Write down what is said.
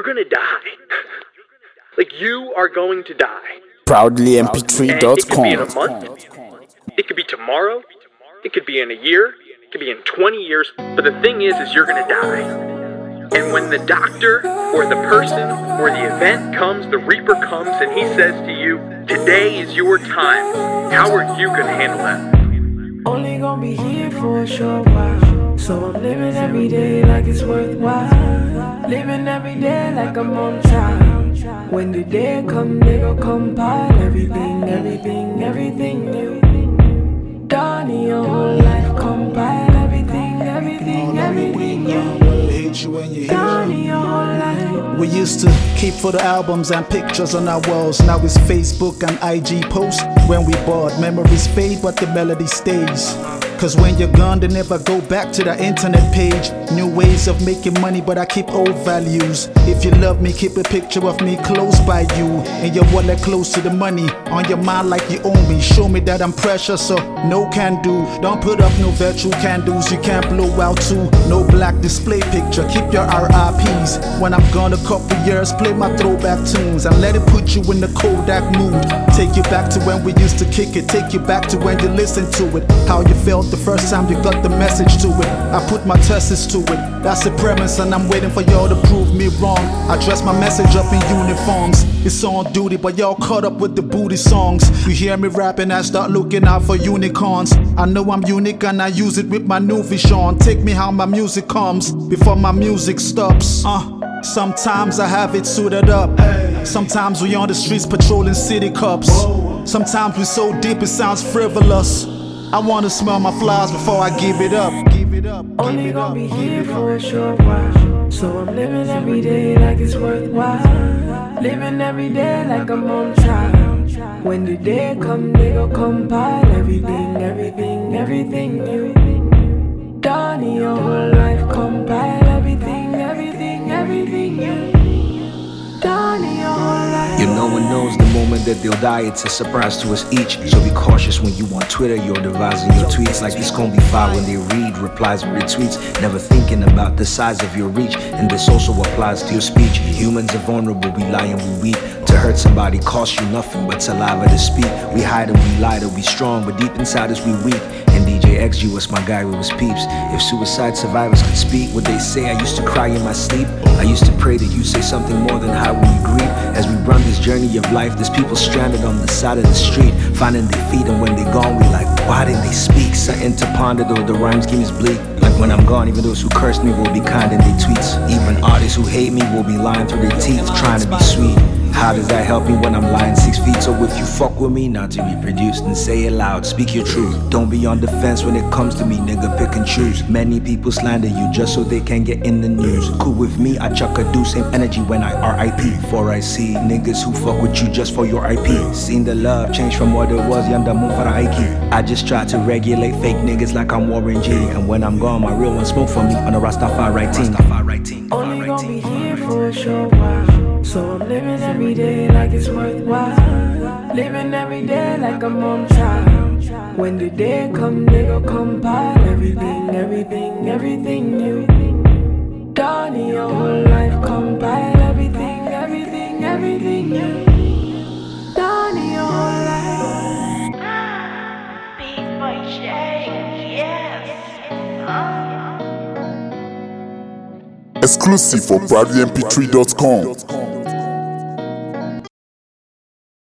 you're gonna die. Like, you are going to die. ProudlyMP3.com. It could be in a month. It could be tomorrow. It could be in a year. It could be in 20 years. But the thing is you're gonna die. And when the doctor or the person or the event comes, the Reaper comes and he says to you, today is your time, how are you gonna handle that? Only gonna be here for a short while, so I'm living every day like it's worthwhile. Living every day like I'm on time. When the day come, they gon' compile everything, everything, everything new. Done your whole life, compile everything, everything, everything new. Done your whole life. We used to keep photo albums and pictures on our walls. Now it's Facebook and IG posts. When we bought, memories fade but the melody stays. Cause when you're gone, they never go back to the internet page. New ways of making money, but I keep old values. If you love me, keep a picture of me close by you. In your wallet close to the money, on your mind like you own me. Show me that I'm precious, so no can do. Don't put up no virtual candles, you can't blow out too. No black display picture, keep your RIPs. When I'm gone a couple years, play my throwback tunes and let it put you in the Kodak mood. Take you back to when we used to kick it, take you back to when you listened to it. How you felt the first time you got the message to it. I put my tests to it, that's the premise, and I'm waiting for y'all to prove me wrong. I dress my message up in uniforms. It's on duty, but y'all caught up with the booty songs. You hear me rapping, I start looking out for unicorns. I know I'm unique and I use it with my new vision. Take me how my music comes before my music stops. Sometimes I have it suited up. Sometimes we on the streets patrolling city cops. Sometimes we so deep it sounds frivolous. I wanna smell my flowers before I give it up. Only gonna be here for a short while, so I'm living every day like it's worthwhile. Living every day like I'm on time. When the day come, they gon' compile everything, everything, everything new. Done your whole life, compile everything, everything, everything new. Done your whole life. You know one knows the moment that they'll die, it's a surprise to us each. So be cautious when you on Twitter, you're devising your tweets. Like this gon' be fire when they read replies and retweets. Never thinking about the size of your reach. And this also applies to your speech. Humans are vulnerable, we lie and we weep. To hurt somebody costs you nothing but saliva to speak. We hide and we lie to be strong, but deep inside us we weak. And DJ XG was my guy with his peeps. If suicide survivors could speak, would they say I used to cry in my sleep? I used to pray that you say something more than how we agreed. As we run this journey of life, there's people stranded on the side of the street, finding their feet, and when they're gone we like, why didn't they speak? Something to ponder though, the rhyme scheme is bleak. Like when I'm gone, even those who cursed me will be kind in their tweets. Even artists who hate me will be lying through their teeth, trying to be sweet. How does that help me when I'm lying 6 feet? So if you fuck with me, not to reproduce, then say it loud, speak your truth. Don't be on the fence when it comes to me, nigga, pick and choose. Many people slander you just so they can get in the news. Cool with me, I chuck a do same energy when I RIP. Before I see niggas who fuck with you just for your IP. Seen the love change from what it was, yanda moon for the Ike. I just try to regulate fake niggas like I'm Warren G. And when I'm gone, my real ones smoke for me on the Rastafari team. Only gonna be here for a short while, so I'm living every day like it's worthwhile. Living every day like I'm on time. When the day come, they gon' compile everything, everything, everything new. Done your whole life, compile everything, everything, everything new. Done your whole life. Big boy Jay, yes. Exclusive for ProudlyMP3.com.